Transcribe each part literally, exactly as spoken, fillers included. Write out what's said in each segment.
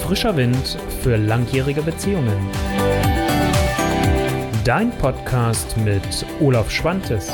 Frischer Wind für langjährige Beziehungen. Dein Podcast mit Olaf Schwantes.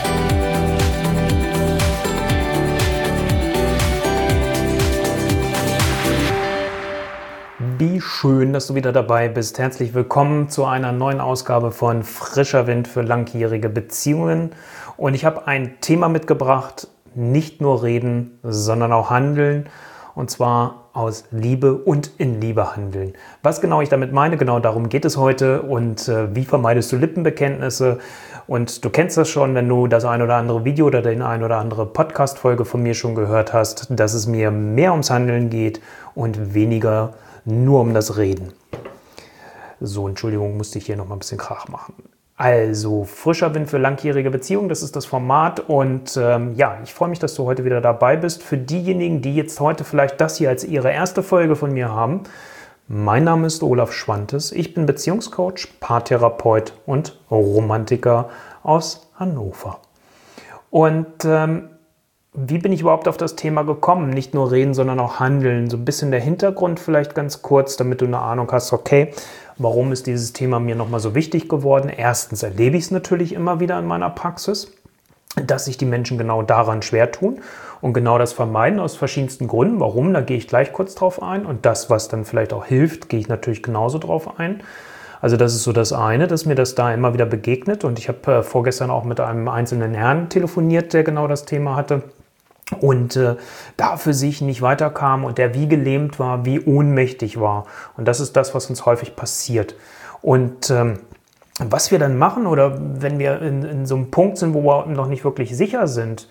Wie schön, dass du wieder dabei bist. Herzlich willkommen zu einer neuen Ausgabe von Frischer Wind für langjährige Beziehungen. Und ich habe ein Thema mitgebracht, nicht nur reden, sondern auch handeln. Und zwar aus Liebe und in Liebe handeln. Was genau ich damit meine, genau darum geht es heute. Und äh, wie vermeidest du Lippenbekenntnisse? Und du kennst das schon, wenn du das ein oder andere Video oder den ein oder andere Podcast-Folge von mir schon gehört hast, dass es mir mehr ums Handeln geht und weniger nur um das Reden. So, Entschuldigung, musste ich hier noch mal ein bisschen Krach machen. Also, Frischer Wind für langjährige Beziehungen, das ist das Format und ähm, ja, ich freue mich, dass du heute wieder dabei bist. Für diejenigen, die jetzt heute vielleicht das hier als ihre erste Folge von mir haben, mein Name ist Olaf Schwantes, ich bin Beziehungscoach, Paartherapeut und Romantiker aus Hannover. Und ähm, wie bin ich überhaupt auf das Thema gekommen? Nicht nur reden, sondern auch handeln. So ein bisschen der Hintergrund vielleicht ganz kurz, damit du eine Ahnung hast, okay, warum ist dieses Thema mir nochmal so wichtig geworden? Erstens erlebe ich es natürlich immer wieder in meiner Praxis, dass sich die Menschen genau daran schwer tun und genau das vermeiden aus verschiedensten Gründen. Warum? Da gehe ich gleich kurz drauf ein. Und das, was dann vielleicht auch hilft, gehe ich natürlich genauso drauf ein. Also das ist so das eine, dass mir das da immer wieder begegnet. Und ich habe äh, vorgestern auch mit einem einzelnen Herrn telefoniert, der genau das Thema hatte. Und äh, da für sich nicht weiterkam und der wie gelähmt war, wie ohnmächtig war. Und das ist das, was uns häufig passiert. Und ähm, was wir dann machen oder wenn wir in, in so einem Punkt sind, wo wir noch nicht wirklich sicher sind,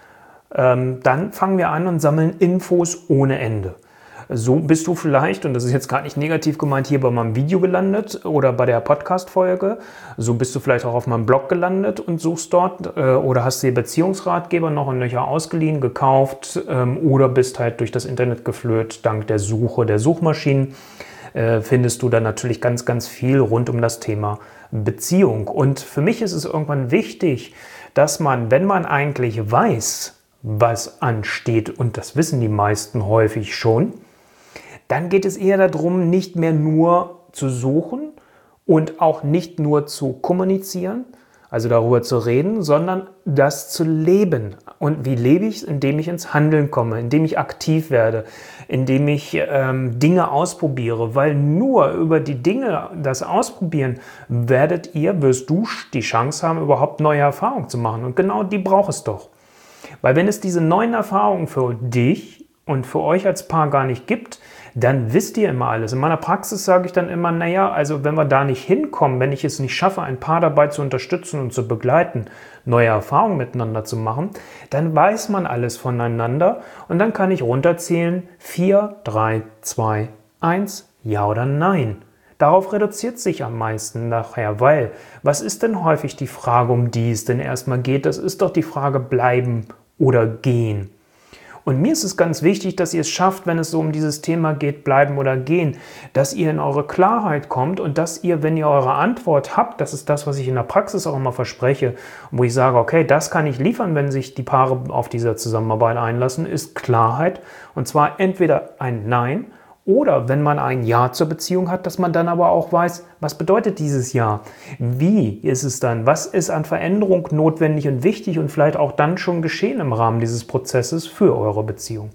ähm, dann fangen wir an und sammeln Infos ohne Ende. So bist du vielleicht, und das ist jetzt gar nicht negativ gemeint, hier bei meinem Video gelandet oder bei der Podcast-Folge. So bist du vielleicht auch auf meinem Blog gelandet und suchst dort äh, oder hast dir Beziehungsratgeber noch und nöcher ausgeliehen, gekauft ähm, oder bist halt durch das Internet geflöht. Dank der Suche der Suchmaschinen äh, findest du dann natürlich ganz, ganz viel rund um das Thema Beziehung. Und für mich ist es irgendwann wichtig, dass man, wenn man eigentlich weiß, was ansteht, und das wissen die meisten häufig schon, dann geht es eher darum, nicht mehr nur zu suchen und auch nicht nur zu kommunizieren, also darüber zu reden, sondern das zu leben. Und wie lebe ich es? Indem ich ins Handeln komme, indem ich aktiv werde, indem ich ähm, Dinge ausprobiere, weil nur über die Dinge, das Ausprobieren, werdet ihr, wirst du die Chance haben, überhaupt neue Erfahrungen zu machen. Und genau die braucht es doch. Weil wenn es diese neuen Erfahrungen für dich und für euch als Paar gar nicht gibt, dann wisst ihr immer alles. In meiner Praxis sage ich dann immer, naja, also wenn wir da nicht hinkommen, wenn ich es nicht schaffe, ein Paar dabei zu unterstützen und zu begleiten, neue Erfahrungen miteinander zu machen, dann weiß man alles voneinander und dann kann ich runterzählen, vier, drei, zwei, eins, ja oder nein. Darauf reduziert sich am meisten nachher, weil was ist denn häufig die Frage, um die es denn erstmal geht? Das ist doch die Frage bleiben oder gehen. Und mir ist es ganz wichtig, dass ihr es schafft, wenn es so um dieses Thema geht, bleiben oder gehen, dass ihr in eure Klarheit kommt und dass ihr, wenn ihr eure Antwort habt, das ist das, was ich in der Praxis auch immer verspreche, wo ich sage, okay, das kann ich liefern, wenn sich die Paare auf diese Zusammenarbeit einlassen, ist Klarheit. Und zwar entweder ein Nein oder wenn man ein Ja zur Beziehung hat, dass man dann aber auch weiß, was bedeutet dieses Ja? Wie ist es dann? Was ist an Veränderung notwendig und wichtig und vielleicht auch dann schon geschehen im Rahmen dieses Prozesses für eure Beziehung?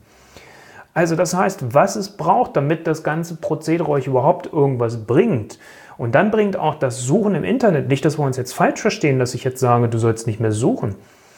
Also das heißt, was es braucht, damit das ganze Prozedere euch überhaupt irgendwas bringt. Und dann bringt auch das Suchen im Internet, nicht, dass wir uns jetzt falsch verstehen, dass ich jetzt sage, du sollst nicht mehr suchen.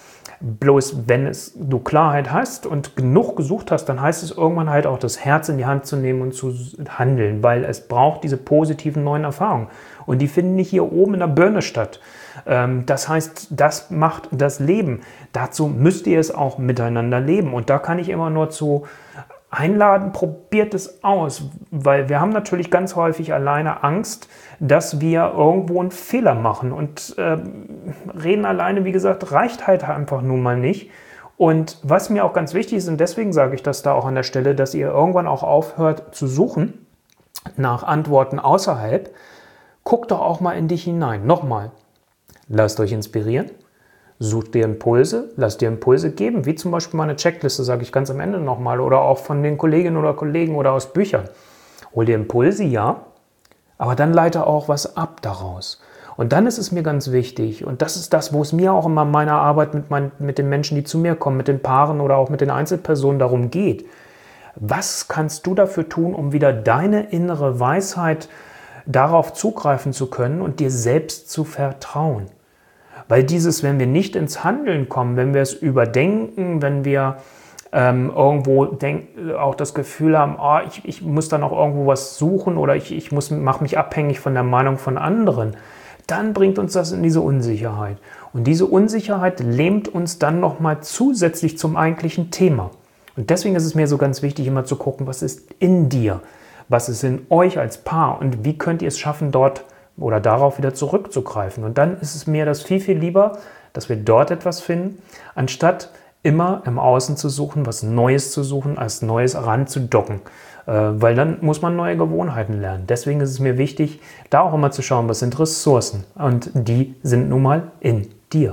Bloß wenn es, du Klarheit hast und genug gesucht hast, dann heißt es irgendwann halt auch, das Herz in die Hand zu nehmen und zu handeln, weil es braucht diese positiven neuen Erfahrungen. Und die finden nicht hier oben in der Birne statt. Das heißt, das macht das Leben. Dazu müsst ihr es auch miteinander leben. Und da kann ich immer nur zu einladen, probiert es aus, weil wir haben natürlich ganz häufig alleine Angst, dass wir irgendwo einen Fehler machen und äh, reden alleine, wie gesagt, reicht halt einfach nun mal nicht. Und was mir auch ganz wichtig ist, und deswegen sage ich das da auch an der Stelle, dass ihr irgendwann auch aufhört zu suchen nach Antworten außerhalb, guckt doch auch mal in dich hinein. Nochmal, lasst euch inspirieren. Such dir Impulse, lass dir Impulse geben, wie zum Beispiel meine Checkliste, sage ich ganz am Ende nochmal, oder auch von den Kolleginnen oder Kollegen oder aus Büchern. Hol dir Impulse, ja, aber dann leite auch was ab daraus. Und dann ist es mir ganz wichtig, und das ist das, wo es mir auch immer in meiner Arbeit mit, mein, mit den Menschen, die zu mir kommen, mit den Paaren oder auch mit den Einzelpersonen darum geht. Was kannst du dafür tun, um wieder deine innere Weisheit darauf zugreifen zu können und dir selbst zu vertrauen? Weil dieses, wenn wir nicht ins Handeln kommen, wenn wir es überdenken, wenn wir ähm, irgendwo denk, auch das Gefühl haben, oh, ich, ich muss dann auch irgendwo was suchen oder ich, ich mache mich abhängig von der Meinung von anderen, dann bringt uns das in diese Unsicherheit. Und diese Unsicherheit lähmt uns dann nochmal zusätzlich zum eigentlichen Thema. Und deswegen ist es mir so ganz wichtig, immer zu gucken, was ist in dir, was ist in euch als Paar und wie könnt ihr es schaffen, dort oder darauf wieder zurückzugreifen. Und dann ist es mir das viel, viel lieber, dass wir dort etwas finden, anstatt immer im Außen zu suchen, was Neues zu suchen, als Neues ranzudocken. Weil dann muss man neue Gewohnheiten lernen. Deswegen ist es mir wichtig, da auch immer zu schauen, was sind Ressourcen. Und die sind nun mal in dir.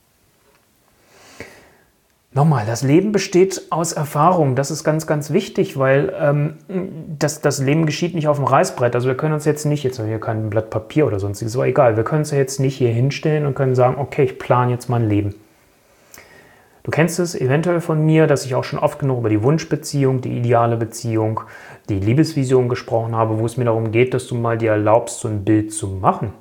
Nochmal, das Leben besteht aus Erfahrung. Das ist ganz, ganz wichtig, weil ähm, das, das Leben geschieht nicht auf dem Reißbrett. Also wir können uns jetzt nicht, jetzt haben wir hier kein Blatt Papier oder sonstiges, aber egal, wir können uns ja jetzt nicht hier hinstellen und können sagen, okay, ich plane jetzt mein Leben. Du kennst es eventuell von mir, dass ich auch schon oft genug über die Wunschbeziehung, die ideale Beziehung, die Liebesvision gesprochen habe, wo es mir darum geht, dass du mal dir erlaubst, so ein Bild zu machen.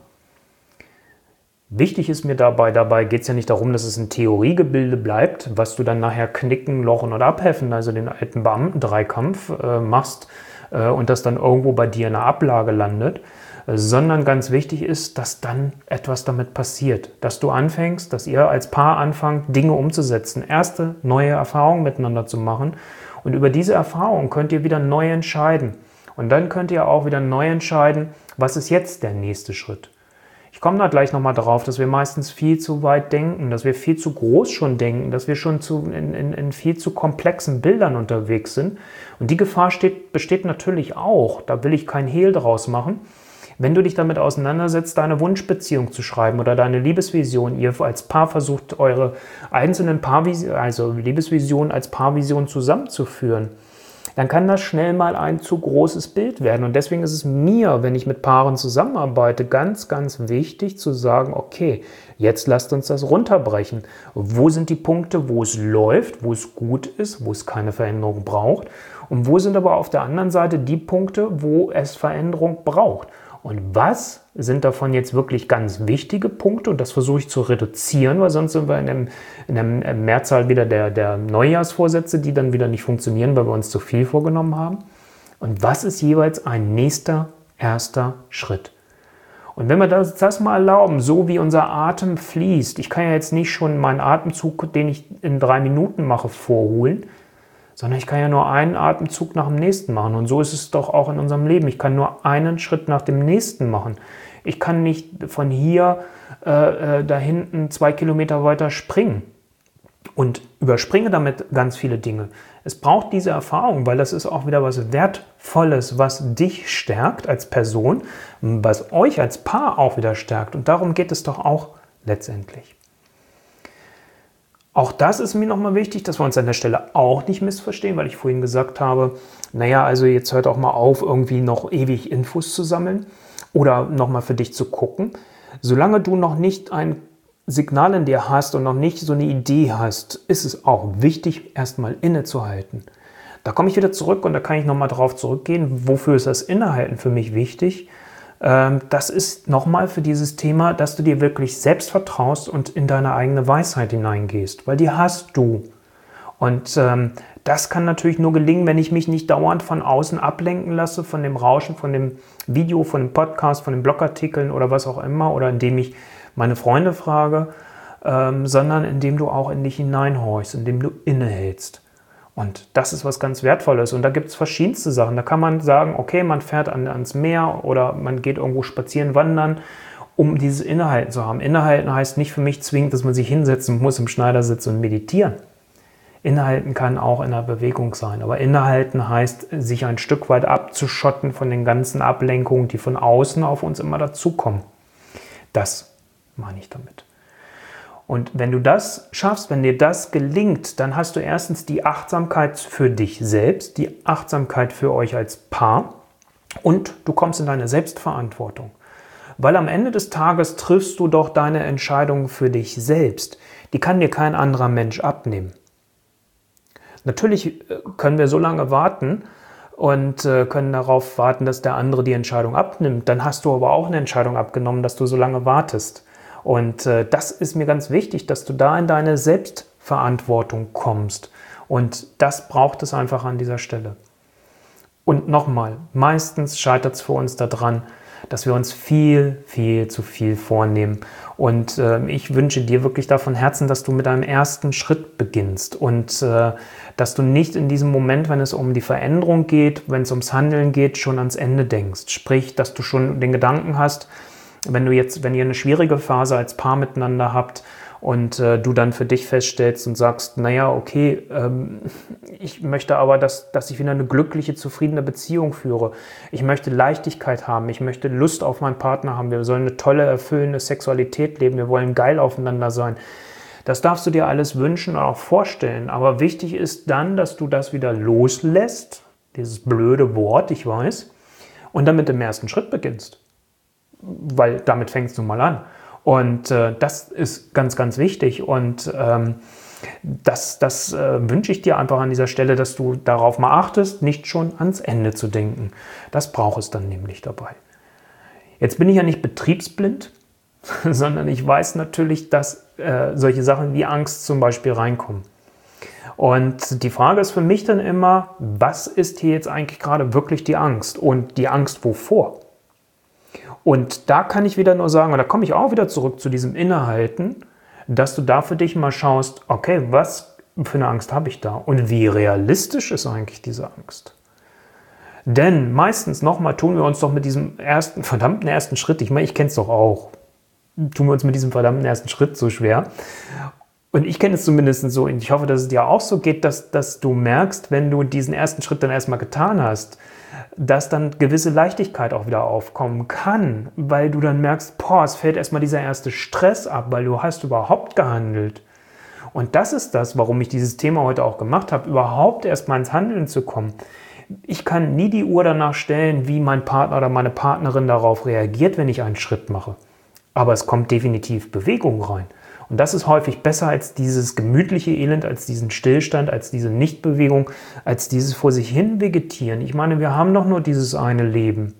Wichtig ist mir dabei, dabei geht es ja nicht darum, dass es ein Theoriegebilde bleibt, was du dann nachher knicken, lochen oder abheffen, also den alten Beamten-Dreikampf äh, machst äh, und das dann irgendwo bei dir in der Ablage landet, äh, sondern ganz wichtig ist, dass dann etwas damit passiert, dass du anfängst, dass ihr als Paar anfangt, Dinge umzusetzen, erste neue Erfahrungen miteinander zu machen und über diese Erfahrung könnt ihr wieder neu entscheiden und dann könnt ihr auch wieder neu entscheiden, was ist jetzt der nächste Schritt. Ich komme da gleich nochmal drauf, dass wir meistens viel zu weit denken, dass wir viel zu groß schon denken, dass wir schon zu, in, in, in viel zu komplexen Bildern unterwegs sind. Und die Gefahr steht, besteht natürlich auch, da will ich kein Hehl draus machen, wenn du dich damit auseinandersetzt, deine Wunschbeziehung zu schreiben oder deine Liebesvision. Ihr als Paar versucht, eure einzelnen Paarvisionen, also Liebesvisionen als Paarvision zusammenzuführen. Dann kann das schnell mal ein zu großes Bild werden. Und deswegen ist es mir, wenn ich mit Paaren zusammenarbeite, ganz, ganz wichtig zu sagen, okay, jetzt lasst uns das runterbrechen. Wo sind die Punkte, wo es läuft, wo es gut ist, wo es keine Veränderung braucht? Und wo sind aber auf der anderen Seite die Punkte, wo es Veränderung braucht? Und was sind davon jetzt wirklich ganz wichtige Punkte? Und das versuche ich zu reduzieren, weil sonst sind wir in, dem, in der Mehrzahl wieder der, der Neujahrsvorsätze, die dann wieder nicht funktionieren, weil wir uns zu viel vorgenommen haben. Und was ist jeweils ein nächster, erster Schritt? Und wenn wir das, das mal erlauben, so wie unser Atem fließt, ich kann ja jetzt nicht schon meinen Atemzug, den ich in drei Minuten mache, vorholen, sondern ich kann ja nur einen Atemzug nach dem nächsten machen. Und so ist es doch auch in unserem Leben. Ich kann nur einen Schritt nach dem nächsten machen. Ich kann nicht von hier äh, da hinten zwei Kilometer weiter springen und überspringe damit ganz viele Dinge. Es braucht diese Erfahrung, weil das ist auch wieder was Wertvolles, was dich stärkt als Person, was euch als Paar auch wieder stärkt. Und darum geht es doch auch letztendlich. Auch das ist mir nochmal wichtig, dass wir uns an der Stelle auch nicht missverstehen, weil ich vorhin gesagt habe, naja, also jetzt hört auch mal auf, irgendwie noch ewig Infos zu sammeln oder nochmal für dich zu gucken. Solange du noch nicht ein Signal in dir hast und noch nicht so eine Idee hast, ist es auch wichtig, erstmal innezuhalten. Da komme ich wieder zurück und da kann ich nochmal drauf zurückgehen, wofür ist das Innehalten für mich wichtig? Das ist nochmal für dieses Thema, dass du dir wirklich selbst vertraust und in deine eigene Weisheit hineingehst, weil die hast du. Und ähm, das kann natürlich nur gelingen, wenn ich mich nicht dauernd von außen ablenken lasse, von dem Rauschen, von dem Video, von dem Podcast, von den Blogartikeln oder was auch immer, oder indem ich meine Freunde frage, ähm, sondern indem du auch in dich hineinhorchst, indem du innehältst. Und das ist was ganz Wertvolles. Und da gibt es verschiedenste Sachen. Da kann man sagen, okay, man fährt an, ans Meer oder man geht irgendwo spazieren, wandern, um dieses Innehalten zu haben. Innehalten heißt nicht für mich zwingend, dass man sich hinsetzen muss im Schneidersitz und meditieren. Innehalten kann auch in der Bewegung sein. Aber Innehalten heißt, sich ein Stück weit abzuschotten von den ganzen Ablenkungen, die von außen auf uns immer dazukommen. Das meine ich damit. Und wenn du das schaffst, wenn dir das gelingt, dann hast du erstens die Achtsamkeit für dich selbst, die Achtsamkeit für euch als Paar. Und du kommst in deine Selbstverantwortung. Weil am Ende des Tages triffst du doch deine Entscheidung für dich selbst. Die kann dir kein anderer Mensch abnehmen. Natürlich können wir so lange warten und können darauf warten, dass der andere die Entscheidung abnimmt. Dann hast du aber auch eine Entscheidung abgenommen, dass du so lange wartest. Und das ist mir ganz wichtig, dass du da in deine Selbstverantwortung kommst. Und das braucht es einfach an dieser Stelle. Und nochmal, meistens scheitert es für uns daran, dass wir uns viel, viel zu viel vornehmen. Und äh, ich wünsche dir wirklich da von Herzen, dass du mit einem ersten Schritt beginnst und äh, dass du nicht in diesem Moment, wenn es um die Veränderung geht, wenn es ums Handeln geht, schon ans Ende denkst. Sprich, dass du schon den Gedanken hast, wenn du jetzt, wenn ihr eine schwierige Phase als Paar miteinander habt, und äh, du dann für dich feststellst und sagst, naja, okay, ähm, ich möchte aber, dass, dass ich wieder eine glückliche, zufriedene Beziehung führe. Ich möchte Leichtigkeit haben, ich möchte Lust auf meinen Partner haben, wir sollen eine tolle, erfüllende Sexualität leben, wir wollen geil aufeinander sein. Das darfst du dir alles wünschen und auch vorstellen, aber wichtig ist dann, dass du das wieder loslässt, dieses blöde Wort, ich weiß, und dann mit dem ersten Schritt beginnst. Weil damit fängst du mal an. Und äh, das ist ganz, ganz wichtig und ähm, das, das äh, wünsche ich dir einfach an dieser Stelle, dass du darauf mal achtest, nicht schon ans Ende zu denken. Das braucht es dann nämlich dabei. Jetzt bin ich ja nicht betriebsblind, sondern ich weiß natürlich, dass äh, solche Sachen wie Angst zum Beispiel reinkommen. Und die Frage ist für mich dann immer, was ist hier jetzt eigentlich gerade wirklich die Angst? Und die Angst wovor? Und da kann ich wieder nur sagen, und da komme ich auch wieder zurück zu diesem Innehalten, dass du da für dich mal schaust, okay, was für eine Angst habe ich da? Und wie realistisch ist eigentlich diese Angst? Denn meistens nochmal tun wir uns doch mit diesem ersten, verdammten ersten Schritt, ich meine, ich kenne es doch auch, tun wir uns mit diesem verdammten ersten Schritt so schwer. Und ich kenne es zumindest so, und ich hoffe, dass es dir auch so geht, dass, dass du merkst, wenn du diesen ersten Schritt dann erstmal getan hast, dass dann gewisse Leichtigkeit auch wieder aufkommen kann, weil du dann merkst, boah, es fällt erstmal dieser erste Stress ab, weil du hast überhaupt gehandelt. Und das ist das, warum ich dieses Thema heute auch gemacht habe, überhaupt erstmal ins Handeln zu kommen. Ich kann nie die Uhr danach stellen, wie mein Partner oder meine Partnerin darauf reagiert, wenn ich einen Schritt mache. Aber es kommt definitiv Bewegung rein. Und das ist häufig besser als dieses gemütliche Elend, als diesen Stillstand, als diese Nichtbewegung, als dieses vor sich hin vegetieren. Ich meine, wir haben doch nur dieses eine Leben.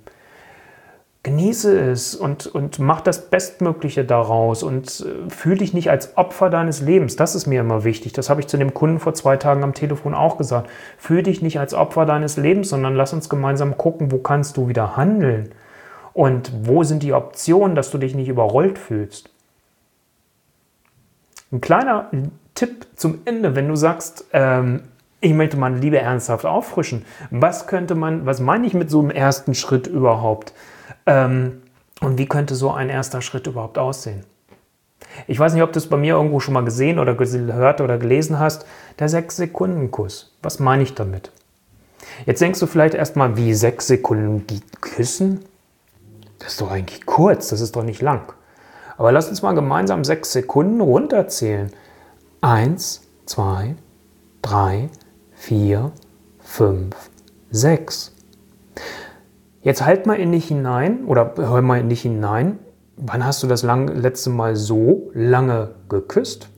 Genieße es und, und mach das Bestmögliche daraus und äh, fühl dich nicht als Opfer deines Lebens. Das ist mir immer wichtig. Das habe ich zu dem Kunden vor zwei Tagen am Telefon auch gesagt. Fühl dich nicht als Opfer deines Lebens, sondern lass uns gemeinsam gucken, wo kannst du wieder handeln und wo sind die Optionen, dass du dich nicht überrollt fühlst. Ein kleiner Tipp zum Ende, wenn du sagst, ähm, ich möchte meine Liebe ernsthaft auffrischen. Was könnte man, was meine ich mit so einem ersten Schritt überhaupt? Ähm, und wie könnte so ein erster Schritt überhaupt aussehen? Ich weiß nicht, ob du es bei mir irgendwo schon mal gesehen oder gehört oder gelesen hast. Der sechs-Sekunden-Kuss. Was meine ich damit? Jetzt denkst du vielleicht erstmal, wie sechs Sekunden küssen? Das ist doch eigentlich kurz, das ist doch nicht lang. Aber lass uns mal gemeinsam sechs Sekunden runterzählen. Eins, zwei, drei, vier, fünf, sechs. Jetzt halt mal in dich hinein oder hör mal in dich hinein. Wann hast du das lang, letzte Mal so lange geküsst?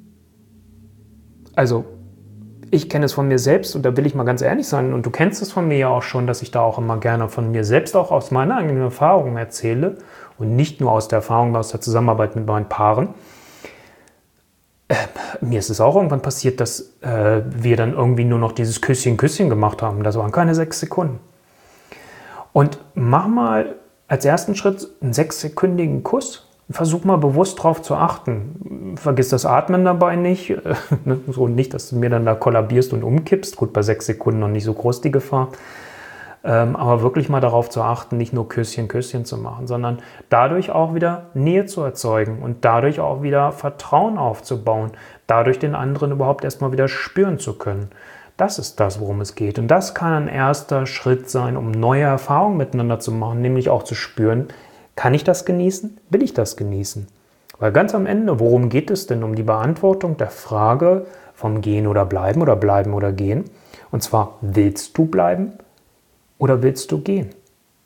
Also, ich kenne es von mir selbst und da will ich mal ganz ehrlich sein und du kennst es von mir ja auch schon, dass ich da auch immer gerne von mir selbst auch aus meiner eigenen Erfahrung erzähle und nicht nur aus der Erfahrung, aus der Zusammenarbeit mit meinen Paaren. Äh, mir ist es auch irgendwann passiert, dass äh, wir dann irgendwie nur noch dieses Küsschen, Küsschen gemacht haben. Das waren keine sechs Sekunden. Und mach mal als ersten Schritt einen sechssekündigen Kuss. Versuch mal bewusst darauf zu achten. Vergiss das Atmen dabei nicht. So nicht, dass du mir dann da kollabierst und umkippst. Gut, bei sechs Sekunden noch nicht so groß die Gefahr. Ähm, aber wirklich mal darauf zu achten, nicht nur Küsschen, Küsschen zu machen, sondern dadurch auch wieder Nähe zu erzeugen und dadurch auch wieder Vertrauen aufzubauen, dadurch den anderen überhaupt erstmal wieder spüren zu können. Das ist das, worum es geht. Und das kann ein erster Schritt sein, um neue Erfahrungen miteinander zu machen, nämlich auch zu spüren, kann ich das genießen? Will ich das genießen? Weil ganz am Ende, worum geht es denn? Um die Beantwortung der Frage vom Gehen oder Bleiben oder Bleiben oder Gehen. Und zwar, willst du bleiben oder willst du gehen?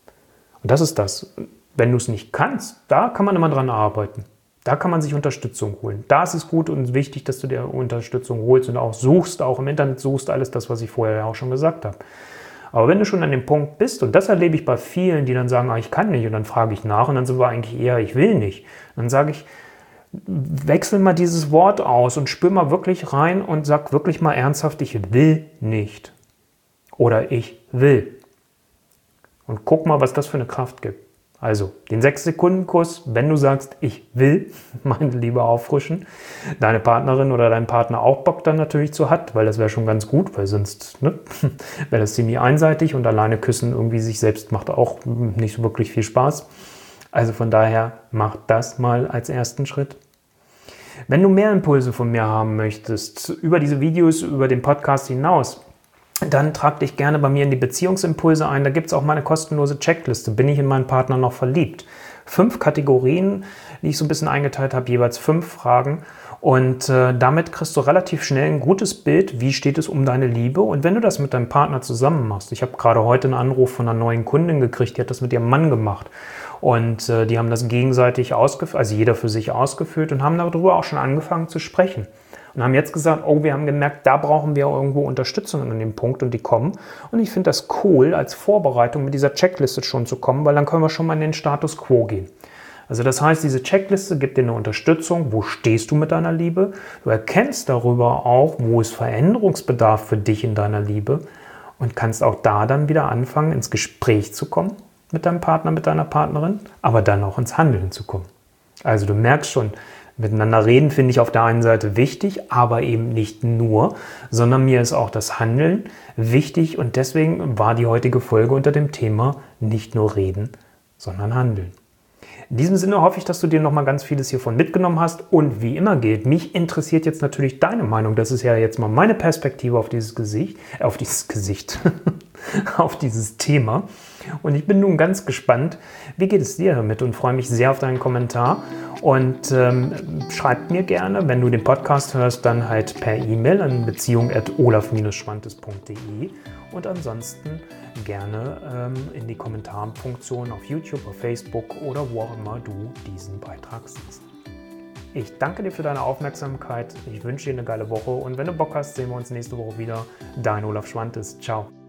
Und das ist das. Wenn du es nicht kannst, da kann man immer dran arbeiten. Da kann man sich Unterstützung holen. Da ist es gut und wichtig, dass du dir Unterstützung holst und auch suchst, auch im Internet suchst, alles das, was ich vorher auch schon gesagt habe. Aber wenn du schon an dem Punkt bist, und das erlebe ich bei vielen, die dann sagen, ah, ich kann nicht, und dann frage ich nach, und dann sind wir eigentlich eher, ich will nicht. Dann sage ich, wechsel mal dieses Wort aus und spür mal wirklich rein und sag wirklich mal ernsthaft, ich will nicht. Oder ich will. Und guck mal, was das für eine Kraft gibt. Also den sechs Sekunden Kuss, wenn du sagst, ich will meine Liebe auffrischen, deine Partnerin oder dein Partner auch Bock dann natürlich zu hat, weil das wäre schon ganz gut, weil sonst ne, wäre das ziemlich einseitig und alleine küssen irgendwie sich selbst macht auch nicht so wirklich viel Spaß. Also von daher mach das mal als ersten Schritt. Wenn du mehr Impulse von mir haben möchtest, über diese Videos, über den Podcast hinaus, dann trag dich gerne bei mir in die Beziehungsimpulse ein. Da gibt es auch meine kostenlose Checkliste. Bin ich in meinen Partner noch verliebt? Fünf Kategorien, die ich so ein bisschen eingeteilt habe, jeweils fünf Fragen. Und äh, damit kriegst du relativ schnell ein gutes Bild, wie steht es um deine Liebe. Und wenn du das mit deinem Partner zusammen machst, ich habe gerade heute einen Anruf von einer neuen Kundin gekriegt, die hat das mit ihrem Mann gemacht. Und äh, die haben das gegenseitig ausgefüllt, also jeder für sich ausgefüllt und haben darüber auch schon angefangen zu sprechen. Und haben jetzt gesagt, oh, wir haben gemerkt, da brauchen wir irgendwo Unterstützung an dem Punkt und die kommen. Und ich finde das cool, als Vorbereitung mit dieser Checkliste schon zu kommen, weil dann können wir schon mal in den Status Quo gehen. Also das heißt, diese Checkliste gibt dir eine Unterstützung, wo stehst du mit deiner Liebe. Du erkennst darüber auch, wo ist Veränderungsbedarf für dich in deiner Liebe und kannst auch da dann wieder anfangen, ins Gespräch zu kommen mit deinem Partner, mit deiner Partnerin, aber dann auch ins Handeln zu kommen. Also du merkst schon, miteinander reden finde ich auf der einen Seite wichtig, aber eben nicht nur, sondern mir ist auch das Handeln wichtig und deswegen war die heutige Folge unter dem Thema nicht nur reden, sondern handeln. In diesem Sinne hoffe ich, dass du dir nochmal ganz vieles hiervon mitgenommen hast und wie immer gilt, mich interessiert jetzt natürlich deine Meinung. Das ist ja jetzt mal meine Perspektive auf dieses Gesicht, äh, auf dieses Gesicht, auf dieses Thema. Und ich bin nun ganz gespannt, wie geht es dir damit und freue mich sehr auf deinen Kommentar. Und ähm, schreib mir gerne, wenn du den Podcast hörst, dann halt per E-Mail an beziehung at olaf schwantes punkt de und ansonsten gerne ähm, in die Kommentarfunktion auf YouTube, auf Facebook oder wo auch immer du diesen Beitrag siehst. Ich danke dir für deine Aufmerksamkeit, ich wünsche dir eine geile Woche und wenn du Bock hast, sehen wir uns nächste Woche wieder. Dein Olaf Schwantes. Ciao.